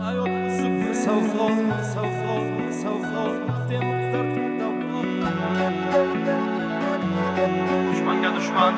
Düşmanga düşman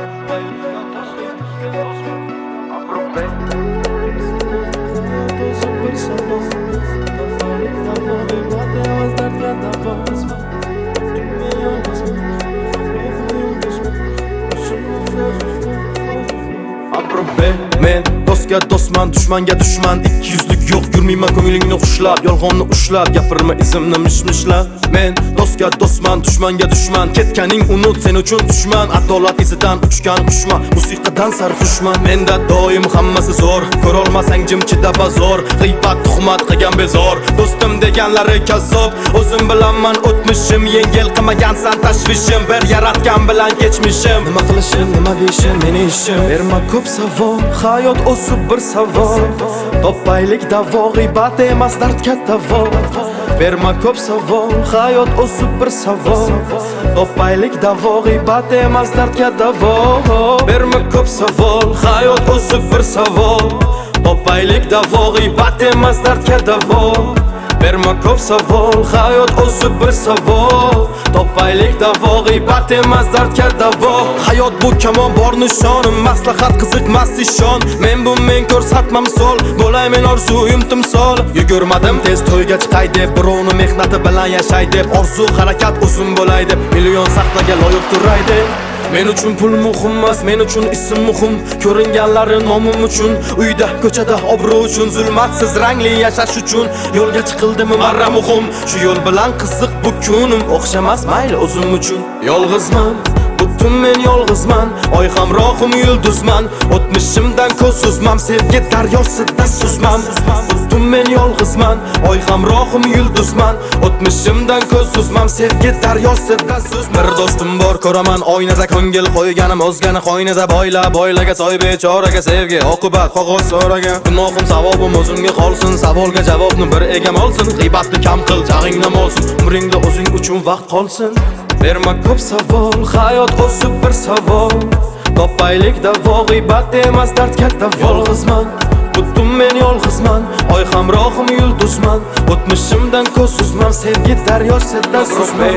Men dostga dostman, düşmanga düşman. Ikki yuzlik yo'q, yurmayman ko'nglingni xushlab, yolg'onni ushlab, gapirma izimni mishmishlab. Men dostga dostman, düşmanga düşman. Ketganing unut, sen uchun dushman. Adolat izidan uchgan qushman, musiqadan sarxushman. Menda doim hammasi zo'r, ko'rolmasang jimchida bazor. G'iybat, tuhmat qilgan bezor, do'stim deganlari kazzob. O'zim bilanman o'tmishim, yengil qilmagansan tashvishim. Bir yaratgan bilan kechmishim. Nima qilishim, nima deyishim, meni ishim. Berma ko'p savol, hayot o'sib bir savol. Topaylik davo, g'iybat emas dard katta vol. Berma ko'p savol, hayot o'sib bir savol. Topaylik davo, g'iybat emas dard katta vol. Berma ko'p savol, hayot o'sib bir savol. Topaylik davo, g'iybat emas dard katta vol. Berma ko'p savol, hayot o'sib bir savol. Topaylik davo, g'iybat emas dard katta vol. Hayot bu kamon bor nishonim, maslahat qiziqmas ishon. Men bu men ko'rsatma misol, bo'laymen orzuyim timsol. Yugurmadim tez to'yga chiqay deb, birovni mehnati bilan yashay deb. Orzu harakat uzun bo'lay deb, million sahnaga loyiq turay deb. Men uchun pul muhim emas, men uchun ism muhim. Ko'ringanlari nomim uchun, uyda, ko'chada obro' uchun, zulmatsiz rangli yashash uchun. Yo'lga chiqildimi marra muhim, shu yo'l bilan qiziq bu kunim. O'xshamas mayli o'zim uchun. Yolg'izman, butun men yolg'izman. Oy hamrohim yulduzman, o'tmishimdan ko'z uzmam, sevgi daryosida suzmam. Butun men yolg'izman, oy hamrohim yulduzman, o'tmishimdan ko'z uzmam, sevgi daryosida suzmam. Bir do'stim bor, ko'raman oynada ko'ngil qo'yganim o'zgani qo'ynida boylaga soy bechoraga sevgi oqibat qog'oz so'ragan. Gunohim savobim o'zimga qolsin, savolga javobni bir egam olsin. G'iybatni kam qil, jag'ingni olsin, umringda o'zing uchun vaqt qolsin. Berma ko'p savol, hayot o'sib bir savol. Topaylik davo, g'iybat emas dard katta vol. Yolg'izman, butun men yolg'izman, oy hamrohim yulduzman, o'tmishimdan ko'z uzmam, sevgi daryosida suzmay.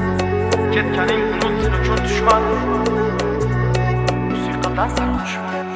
Ketganing unut, sen uchun dushman. Musiqadan sarxushman.